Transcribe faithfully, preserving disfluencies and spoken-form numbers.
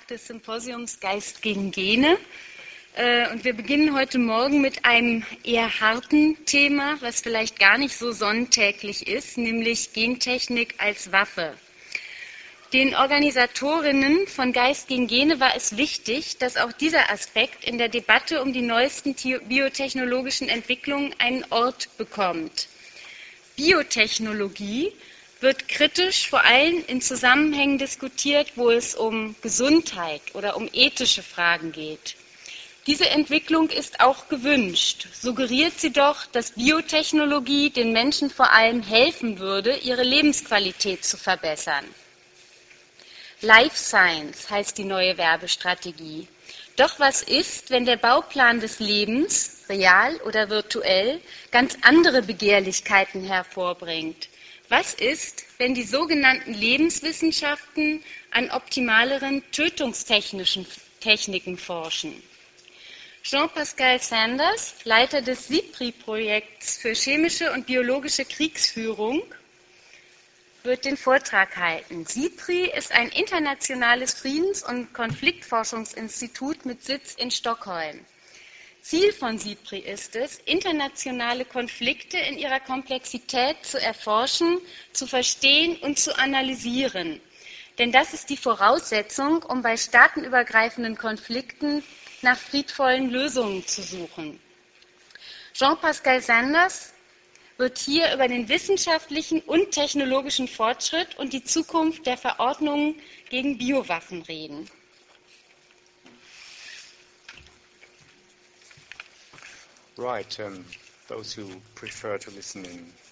des Symposiums Geist gegen Gene. Und wir beginnen heute Morgen mit einem eher harten Thema, was vielleicht gar nicht so sonntäglich ist, nämlich Gentechnik als Waffe. Den Organisatorinnen von Geist gegen Gene war es wichtig, dass auch dieser Aspekt in der Debatte um die neuesten biotechnologischen Entwicklungen einen Ort bekommt. Biotechnologie wird kritisch vor allem in Zusammenhängen diskutiert, wo es um Gesundheit oder um ethische Fragen geht. Diese Entwicklung ist auch gewünscht. Suggeriert sie doch, dass Biotechnologie den Menschen vor allem helfen würde, ihre Lebensqualität zu verbessern. Life Science heißt die neue Werbestrategie. Doch was ist, wenn der Bauplan des Lebens, real oder virtuell, ganz andere Begehrlichkeiten hervorbringt? Was ist, wenn die sogenannten Lebenswissenschaften an optimaleren tötungstechnischen Techniken forschen? Jean-Pascal Sanders, Leiter des SIPRI-Projekts für chemische und biologische Kriegsführung, wird den Vortrag halten. SIPRI ist ein internationales Friedens- und Konfliktforschungsinstitut mit Sitz in Stockholm. Ziel von SIPRI ist es, internationale Konflikte in ihrer Komplexität zu erforschen, zu verstehen und zu analysieren. Denn das ist die Voraussetzung, um bei staatenübergreifenden Konflikten nach friedvollen Lösungen zu suchen. Jean-Pascal Sanders wird hier über den wissenschaftlichen und technologischen Fortschritt und die Zukunft der Verordnungen gegen Biowaffen reden. Right, um, those who prefer to listen in